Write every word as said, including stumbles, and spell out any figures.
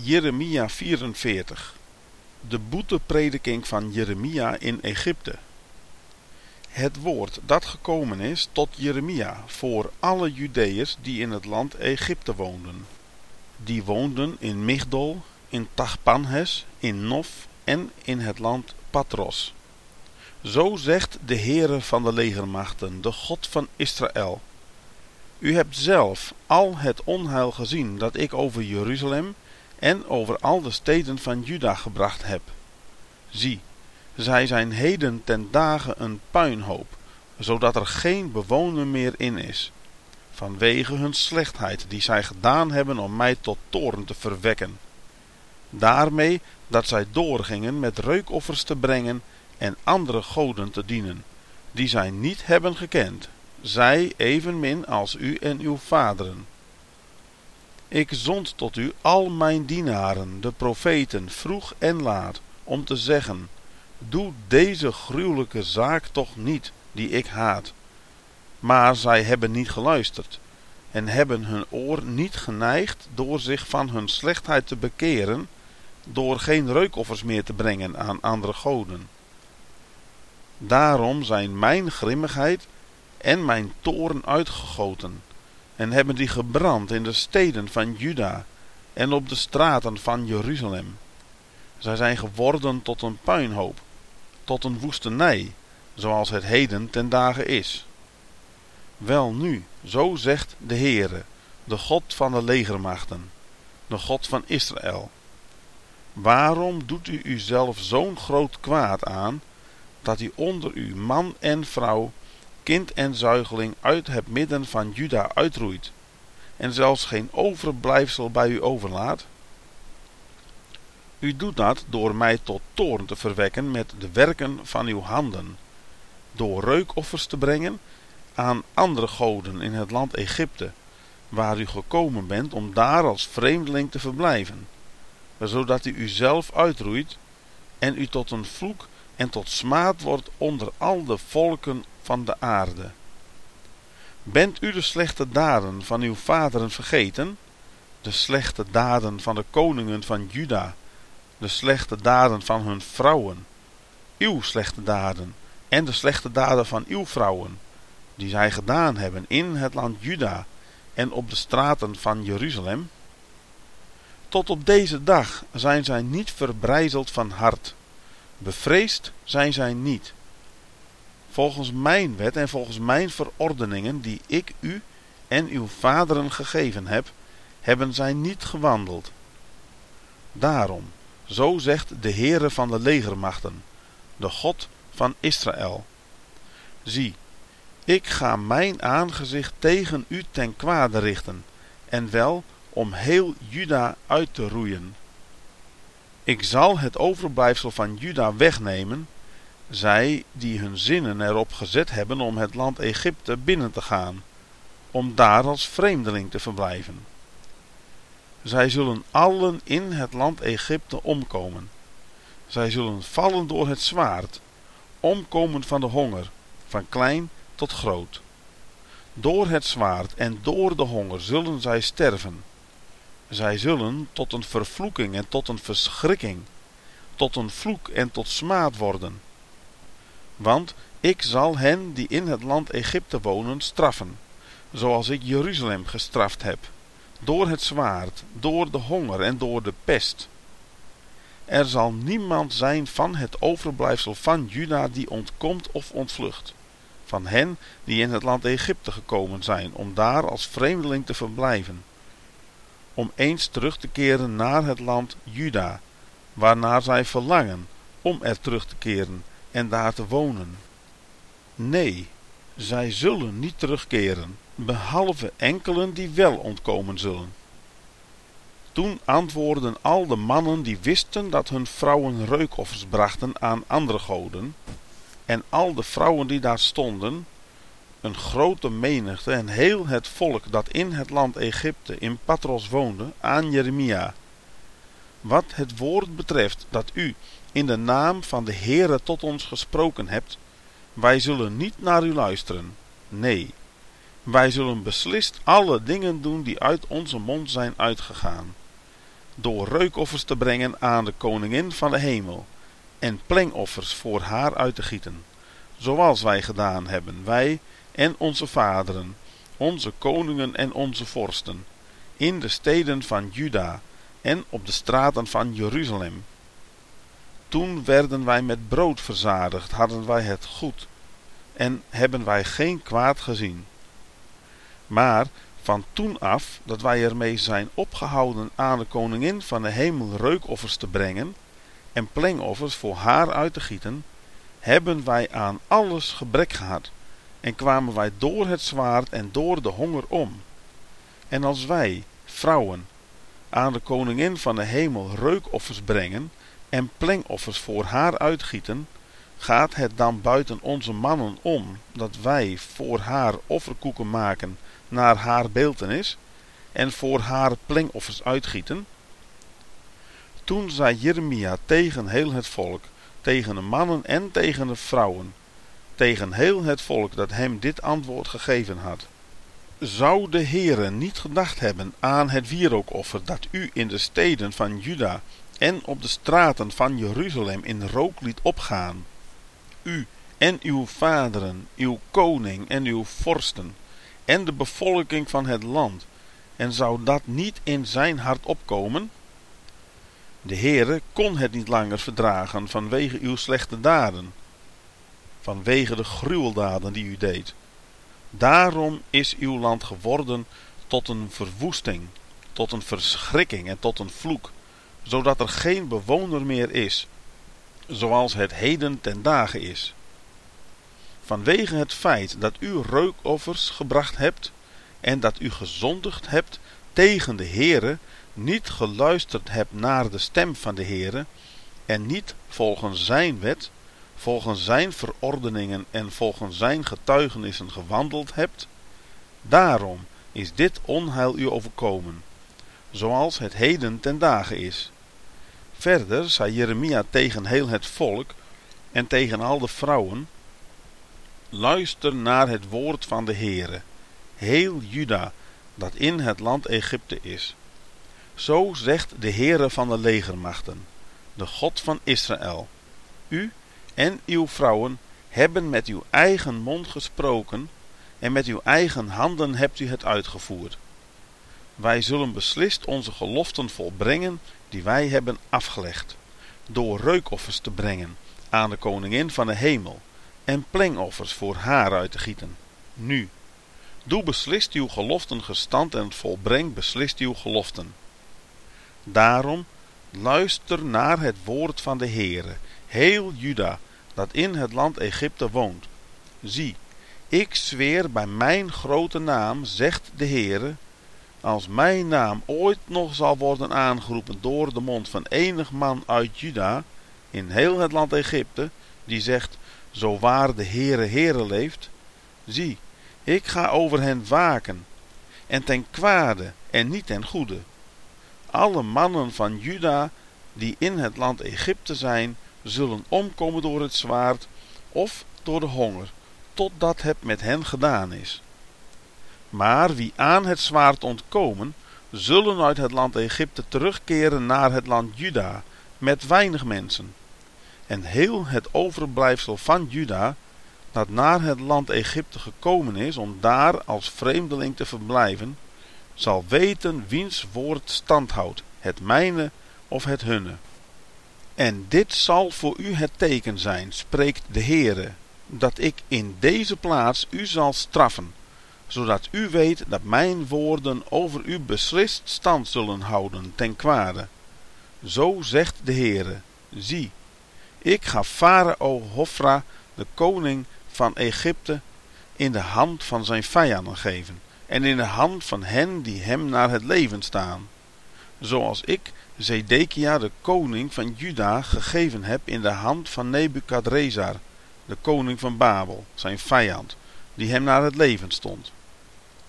Jeremia vierenveertig. De boeteprediking van Jeremia in Egypte. Het woord dat gekomen is tot Jeremia voor alle Judeërs die in het land Egypte woonden. Die woonden in Migdol, in Tachpanhes, in Nof en in het land Patros. Zo zegt de Heere van de legermachten, de God van Israël. U hebt zelf al het onheil gezien dat ik over Jeruzalem en over al de steden van Juda gebracht heb. Zie, zij zijn heden ten dagen een puinhoop, zodat er geen bewoner meer in is, vanwege hun slechtheid die zij gedaan hebben om mij tot toorn te verwekken. Daarmee dat zij doorgingen met reukoffers te brengen en andere goden te dienen, die zij niet hebben gekend, zij evenmin als u en uw vaderen. Ik zond tot u al mijn dienaren, de profeten, vroeg en laat, om te zeggen, doe deze gruwelijke zaak toch niet, die ik haat. Maar zij hebben niet geluisterd, en hebben hun oor niet geneigd door zich van hun slechtheid te bekeren, door geen reukoffers meer te brengen aan andere goden. Daarom zijn mijn grimmigheid en mijn toorn uitgegoten, en hebben die gebrand in de steden van Juda en op de straten van Jeruzalem. Zij zijn geworden tot een puinhoop, tot een woestenij, zoals het heden ten dagen is. Welnu, zo zegt de Heere, de God van de legermachten, de God van Israël. Waarom doet u uzelf zo'n groot kwaad aan, dat u onder u man en vrouw, kind en zuigeling uit het midden van Juda uitroeit, en zelfs geen overblijfsel bij u overlaat? U doet dat door mij tot toorn te verwekken met de werken van uw handen, door reukoffers te brengen aan andere goden in het land Egypte, waar u gekomen bent om daar als vreemdeling te verblijven, zodat u uzelf uitroeit en u tot een vloek en tot smaad wordt onder al de volken van de aarde. Bent u de slechte daden van uw vaderen vergeten, de slechte daden van de koningen van Juda, de slechte daden van hun vrouwen, uw slechte daden en de slechte daden van uw vrouwen, die zij gedaan hebben in het land Juda en op de straten van Jeruzalem? Tot op deze dag zijn zij niet verbrijzeld van hart, bevreesd zijn zij niet. Volgens mijn wet en volgens mijn verordeningen die ik u en uw vaderen gegeven heb, hebben zij niet gewandeld. Daarom, zo zegt de Heere van de legermachten, de God van Israël. Zie, ik ga mijn aangezicht tegen u ten kwade richten, en wel om heel Juda uit te roeien. Ik zal het overblijfsel van Juda wegnemen, zij die hun zinnen erop gezet hebben om het land Egypte binnen te gaan, om daar als vreemdeling te verblijven. Zij zullen allen in het land Egypte omkomen. Zij zullen vallen door het zwaard, omkomen van de honger, van klein tot groot. Door het zwaard en door de honger zullen zij sterven. Zij zullen tot een vervloeking en tot een verschrikking, tot een vloek en tot smaad worden. Want ik zal hen die in het land Egypte wonen straffen, zoals ik Jeruzalem gestraft heb, door het zwaard, door de honger en door de pest. Er zal niemand zijn van het overblijfsel van Juda die ontkomt of ontvlucht, van hen die in het land Egypte gekomen zijn, om daar als vreemdeling te verblijven, om eens terug te keren naar het land Juda, waarnaar zij verlangen, om er terug te keren en daar te wonen. Nee, zij zullen niet terugkeren, behalve enkelen die wel ontkomen zullen. Toen antwoordden al de mannen die wisten dat hun vrouwen reukoffers brachten aan andere goden, en al de vrouwen die daar stonden, een grote menigte en heel het volk dat in het land Egypte in Patros woonde, aan Jeremia. Wat het woord betreft dat u in de naam van de Heere tot ons gesproken hebt, wij zullen niet naar u luisteren. Nee, wij zullen beslist alle dingen doen die uit onze mond zijn uitgegaan. door reukoffers te brengen aan de koningin van de hemel, en plengoffers voor haar uit te gieten, zoals wij gedaan hebben, wij en onze vaderen, onze koningen en onze vorsten, in de steden van Juda en op de straten van Jeruzalem. Toen werden wij met brood verzadigd, hadden wij het goed, en hebben wij geen kwaad gezien. Maar van toen af, dat wij ermee zijn opgehouden aan de koningin van de hemel reukoffers te brengen, en plengoffers voor haar uit te gieten, hebben wij aan alles gebrek gehad, en kwamen wij door het zwaard en door de honger om. En als wij, vrouwen, aan de koningin van de hemel reukoffers brengen, en plengoffers voor haar uitgieten, gaat het dan buiten onze mannen om, dat wij voor haar offerkoeken maken naar haar beeltenis, en voor haar plengoffers uitgieten? Toen zei Jeremia tegen heel het volk, tegen de mannen en tegen de vrouwen, tegen heel het volk dat hem dit antwoord gegeven had: zou de Heere niet gedacht hebben aan het wierookoffer dat u in de steden van Juda en op de straten van Jeruzalem in rook liet opgaan, u en uw vaderen, uw koning en uw vorsten, en de bevolking van het land, en zou dat niet in zijn hart opkomen? De Heere kon het niet langer verdragen vanwege uw slechte daden, vanwege de gruweldaden die u deed. Daarom is uw land geworden tot een verwoesting, tot een verschrikking en tot een vloek, zodat er geen bewoner meer is, zoals het heden ten dagen is. Vanwege het feit dat u reukoffers gebracht hebt en dat u gezondigd hebt tegen de Heere, niet geluisterd hebt naar de stem van de Heere en niet volgens zijn wet, volgens zijn verordeningen en volgens zijn getuigenissen gewandeld hebt, daarom is dit onheil u overkomen, zoals het heden ten dagen is. Verder zei Jeremia tegen heel het volk en tegen al de vrouwen: luister naar het woord van de Heere, heel Juda, dat in het land Egypte is. Zo zegt de Heere van de legermachten, de God van Israël: u en uw vrouwen hebben met uw eigen mond gesproken en met uw eigen handen hebt u het uitgevoerd. Wij zullen beslist onze geloften volbrengen die wij hebben afgelegd, door reukoffers te brengen aan de koningin van de hemel en plengoffers voor haar uit te gieten. Nu, doe beslist uw geloften gestand en volbreng beslist uw geloften. Daarom luister naar het woord van de Heere, heel Juda, dat in het land Egypte woont. Zie, ik zweer bij mijn grote naam, zegt de Heere, als mijn naam ooit nog zal worden aangeroepen door de mond van enig man uit Juda, in heel het land Egypte, die zegt, zo waar de Heere Heere leeft, zie, ik ga over hen waken, en ten kwade en niet ten goede. Alle mannen van Juda die in het land Egypte zijn, zullen omkomen door het zwaard of door de honger, totdat het met hen gedaan is. Maar wie aan het zwaard ontkomen, zullen uit het land Egypte terugkeren naar het land Juda, met weinig mensen. En heel het overblijfsel van Juda, dat naar het land Egypte gekomen is om daar als vreemdeling te verblijven, zal weten wiens woord stand houdt, het mijne of het hunne. En dit zal voor u het teken zijn, spreekt de Heere, dat ik in deze plaats u zal straffen, zodat u weet dat mijn woorden over u beslist stand zullen houden ten kwade. Zo zegt de Heere, zie, ik ga Farao Hofra, de koning van Egypte, in de hand van zijn vijanden geven, en in de hand van hen die hem naar het leven staan, zoals ik Zedekia, de koning van Juda, gegeven heb in de hand van Nebukadrezar, de koning van Babel, zijn vijand, die hem naar het leven stond.